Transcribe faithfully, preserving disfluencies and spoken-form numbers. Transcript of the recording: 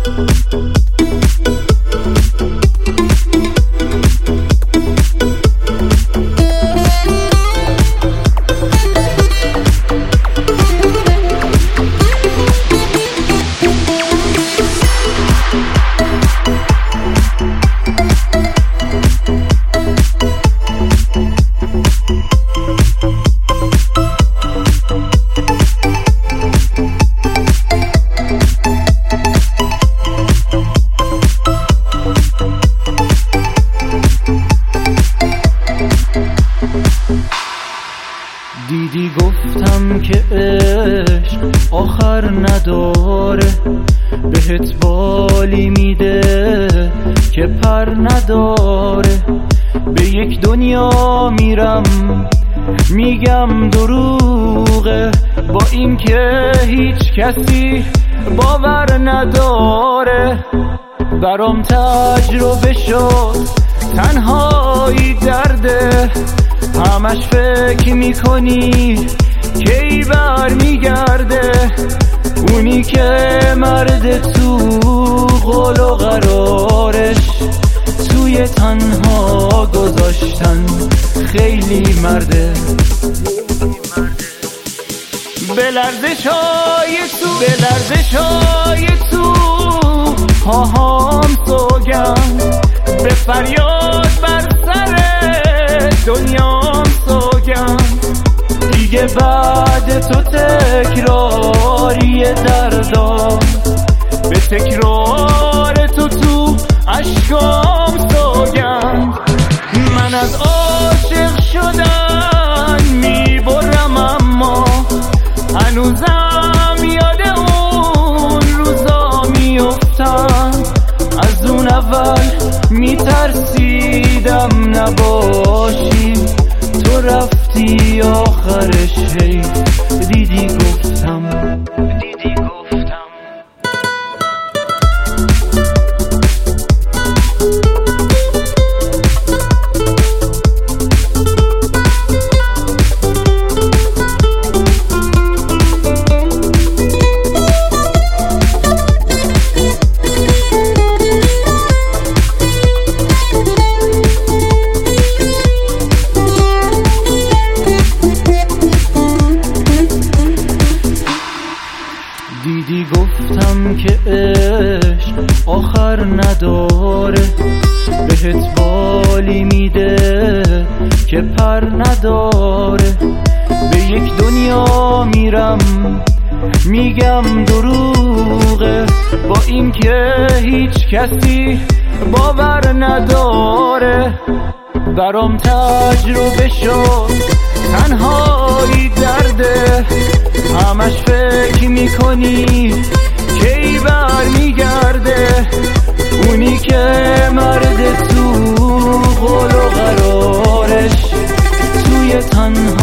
دیدی گفتم که عشق آخر نداره، بهت بالی میده که پر نداره. به یک دنیا میرم میگم دروغه، با این که هیچ کسی باور نداره. برام تجربه شد تنهایی درده، همش فکر میکنی کی بر میگرده. اونی که مرد تو قول و قرارش، توی تنها گذاشتن خیلی مرده. به لرزش های تو به لرزش های تو پاهام سوگم، به فریاد بر سر دنیام سوگم. دیگه بعد تو تکراری دردام، به تکرار تو تو اشکام سوگم. من از عاشق شدن میبرم، اما هنوزم یاد اون روزا میفتم. از اون اول میترسیدم نباشی، تو رفتی آخرش هی دیدی گفتم دیدی گفتم دیدی گفتم که عشق آخر نداره، بهت بالی میده که پر نداره. به یک دنیا میرم میگم دروغه، با این که هیچ کسی باور نداره. برام تجربه شد تنهایی درده، همش فکر میکنی کی بر میگرده. اونی که مرد تو قول و قرارش، توی تنها